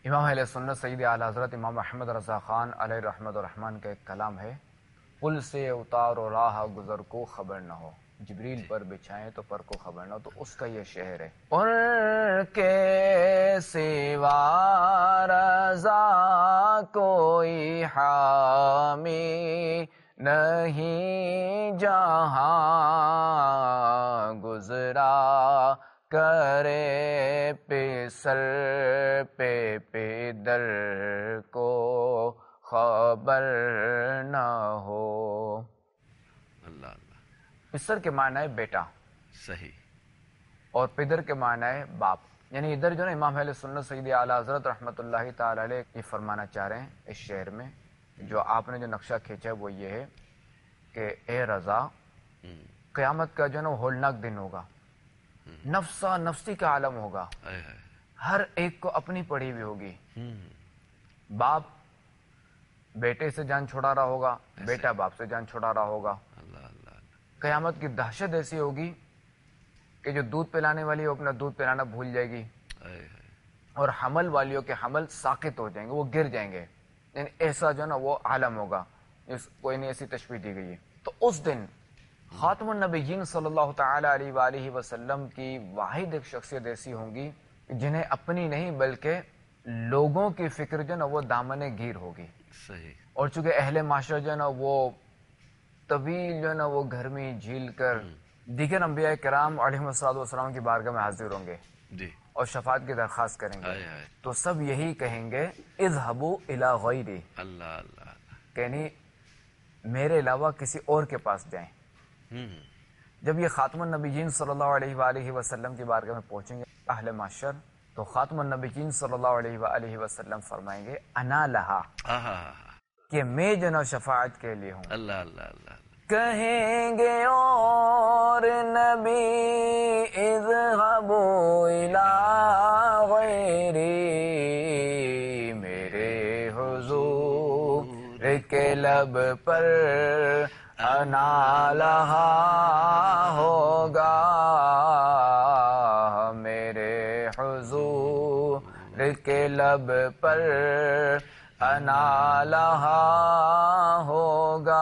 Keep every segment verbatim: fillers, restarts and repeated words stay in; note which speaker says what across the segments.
Speaker 1: امام اہل سنت سید اعلی حضرت امام احمد رضا خان علیہ رحمت الرحمن کا ایک کلام ہے، پل سے اتار و راہ گزر کو خبر نہ ہو، جبریل پر بچھائیں تو پر کو خبر نہ ہو، تو اس کا یہ شعر ہے۔ ان کے سوا رضا کوئی حامی نہیں جہاں گزرا کرے پسر پہ پدر کو خبر نہ ہو۔
Speaker 2: اللہ اللہ۔
Speaker 1: پسر کے معنی ہے بیٹا،
Speaker 2: صحیح،
Speaker 1: اور پدر کے معنی ہے باپ۔ یعنی ادھر جو نا امام اہل سنت سید اعلی حضرت رحمۃ اللہ تعالی علیہ یہ فرمانا چاہ رہے ہیں اس شعر میں، جو آپ نے جو نقشہ کھینچا ہے وہ یہ ہے کہ اے رضا، قیامت کا جو نا ہولناک دن ہوگا، نفسا نفسی کا عالم ہوگا، ہر ایک کو اپنی پڑی ہوئی ہوگی۔ باپ بیٹے سے جان چھڑا رہا ہوگا، بیٹا باپ سے جان چھڑا رہا ہوگا۔ قیامت کی دہشت ایسی ہوگی کہ جو دودھ پلانے والی وہ اپنا دودھ پلانا بھول جائے گی، اور حمل والیوں کے حمل ساقط ہو جائیں گے، وہ گر جائیں گے۔ یعنی ایسا جو نا وہ عالم ہوگا، کوئی نہیں ایسی تشبیہ دی گئی ہے۔ تو اس دن خاتم النبیین صلی اللہ تعالی علیہ وآلہ وسلم کی واحد ایک شخصیت ایسی ہوں گی جنہیں اپنی نہیں بلکہ لوگوں کی فکر جو نا وہ دامن گیر ہوگی۔
Speaker 2: صحیح۔
Speaker 1: اور چونکہ اہل معاشرہ جو نا وہ طویل جو نا وہ گرمی جھیل کر دیگر انبیاء کرام علیہ السلام کی بارگاہ میں حاضر ہوں گے
Speaker 2: جی،
Speaker 1: اور شفاعت کی درخواست کریں گے،
Speaker 2: آئے آئے۔
Speaker 1: تو سب یہی کہیں گے اذهبوا الی غیری،
Speaker 2: اللہ اللہ اللہ۔
Speaker 1: یعنی میرے علاوہ کسی اور کے پاس جائیں۔
Speaker 2: ہوں،
Speaker 1: جب یہ خاتم النبیین صلی اللہ علیہ وآلہ وسلم کی بارگاہ میں پہنچیں گے اہل محشر، تو خاتم النبیین صلی اللہ علیہ وآلہ وسلم فرمائیں گے انا لہا،
Speaker 2: آہا،
Speaker 1: کہ میں جو نا شفاعت کے لیے ہوں۔
Speaker 2: اللہ اللہ اللہ۔
Speaker 1: کہیں گے اور نبی اذهبوا الی غیری، میرے حضور کے لب پر انا لہا ہوگا، میرے حضور کے لب پر انا لہا ہوگا۔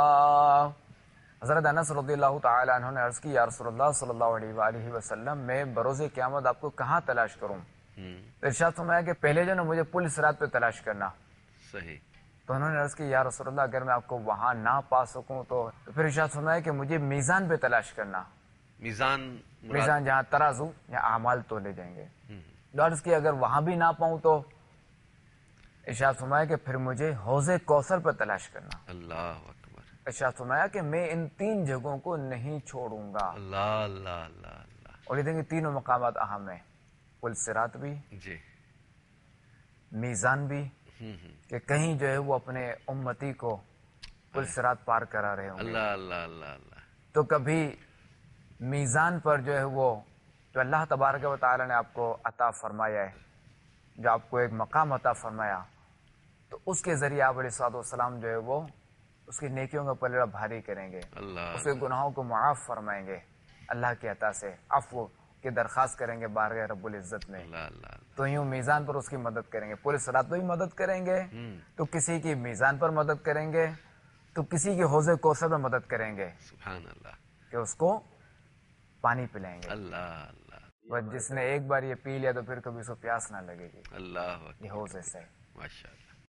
Speaker 1: حضرت انس رضی اللہ تعالی عنہ نے عرض کی یا رسول اللہ صلی اللہ علیہ وآلہ وسلم، میں بروز قیامت آپ کو کہاں تلاش کروں؟ ارشاد فرمایا کہ پہلے جو نا مجھے پل صراط پہ تلاش کرنا۔
Speaker 2: صحیح۔
Speaker 1: تو انہوں نے عرض کی یا رسول اللہ اگر میں آپ کو وہاں نہ پا سکوں تو پھر ارشاد فرمایا کہ مجھے میزان پہ تلاش کرنا۔
Speaker 2: میزان مراد؟
Speaker 1: میزان جہاں ترازو یا اعمال تولے جائیں گے۔ عرض کی اگر وہاں بھی نہ پاؤں تو ارشاد فرمایا کہ پھر مجھے حوض کوثر پر تلاش کرنا۔
Speaker 2: اللہ اکبر۔
Speaker 1: ارشاد فرمایا کہ میں ان تین جگہوں کو نہیں چھوڑوں گا۔
Speaker 2: اللہ اللہ اللہ اللہ۔
Speaker 1: اور یہ دیکھیں تینوں مقامات اہم ہیں، پل صراط بھی،
Speaker 2: جی،
Speaker 1: میزان بھی، کہ کہیں جو ہے وہ اپنے امتی کو پل صراط پار کرا رہے ہوں گے۔
Speaker 2: اللہ اللہ اللہ اللہ۔
Speaker 1: تو کبھی میزان پر جو ہے وہ جو اللہ تبارک و تعالی نے آپ کو عطا فرمایا ہے، جو آپ کو ایک مقام عطا فرمایا، تو اس کے ذریعے آپ علیہ الصلوۃ والسلام جو ہے وہ اس کی نیکیوں کا پلڑا بھاری کریں گے، اس کے گناہوں کو معاف فرمائیں گے، اللہ کی عطا سے عفو کی درخواست کریں گے بارگاہ رب العزت میں۔ تو یوں میزان پر اس کی مدد کریں گے، پورے صراط پہ بھی مدد کریں گے، تو کسی کی میزان پر مدد کریں گے، تو کسی کے حوض کوثر میں مدد کریں گے،
Speaker 2: سبحان اللہ،
Speaker 1: کہ اس کو پانی پلائیں گے۔
Speaker 2: اللہ اللہ۔
Speaker 1: بس جس نے ایک بار یہ پی لیا تو پھر کبھی اس کو پیاس نہ لگے گی۔
Speaker 2: اللہ اکبر۔
Speaker 1: یہ حوض سے
Speaker 2: ماشاء اللہ۔